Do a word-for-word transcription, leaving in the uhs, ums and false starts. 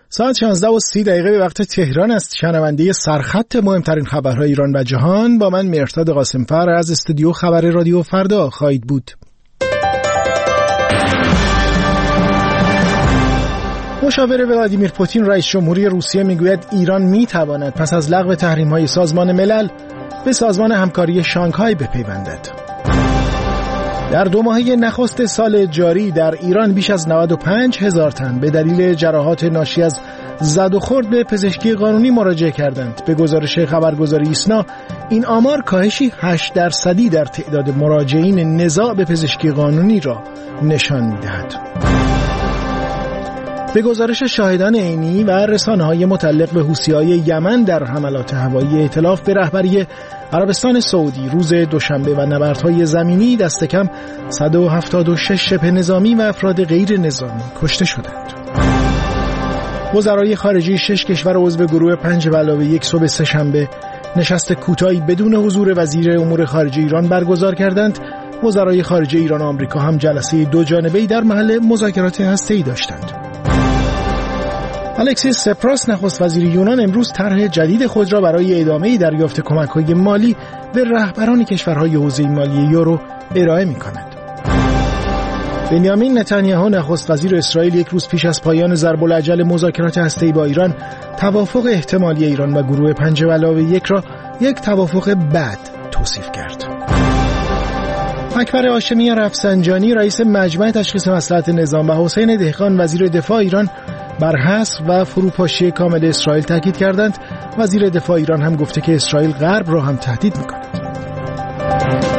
ساعت شانزده و سی دقیقه به وقت تهران است. شنونده سرخط مهمترین خبرهای ایران و جهان با من مهرداد قاسمفر از استودیو خبر رادیو فردا خواهید بود. مشاور ولادیمیر پوتین رئیس جمهوری روسیه میگوید ایران میتواند پس از لغو تحریم‌های سازمان ملل به سازمان همکاری شانگهای بپیوندد. در دو ماهه نخست سال جاری در ایران بیش از نود و پنج هزار تن به دلیل جراحات ناشی از زد و خورد به پزشکی قانونی مراجعه کردند. به گزارش خبرگزاری ایسنا این آمار کاهشی هشت درصدی در تعداد مراجعین نزاع به پزشکی قانونی را نشان می‌دهد. به گزارش شاهدان عینی و رسانه‌های متعلق به حوثی‌های یمن در حملات هوایی ائتلاف به رهبری عربستان سعودی روز دوشنبه و نبردهای زمینی دست کم صد و هفتاد و شش شبه نظامی و افراد غیر نظامی کشته شدند. وزرای خارجه شش کشور عضو گروه پنج به علاوه یک صبح سه‌شنبه نشست کوتاهی بدون حضور وزیر امور خارجه ایران برگزار کردند. وزرای خارجه ایران و آمریکا هم جلسه دو جانبه‌ای در محل مذاکرات هسته‌ای داشتند. الکسیس سپراس نخست وزیر یونان امروز طرح جدید خود را برای ادامه دریافت کمک‌های مالی به رهبران کشورهای حوزه مالی یورو ارائه می‌کند. بنیامین نتانیاهو نخست وزیر اسرائیل یک روز پیش از پایان ضرب العجل مذاکرات هسته‌ای با ایران توافق احتمالی ایران و گروه پنج به علاوه یک را یک توافق بد توصیف کرد. اکبر هاشمی رفسنجانی رئیس مجمع تشخیص مصلحت نظام و حسین دهقان وزیر دفاع ایران بر حذف و فروپاشی کامل اسرائیل تاکید کردند. وزیر دفاع ایران هم گفته که اسرائیل غرب را هم تهدید می‌کند.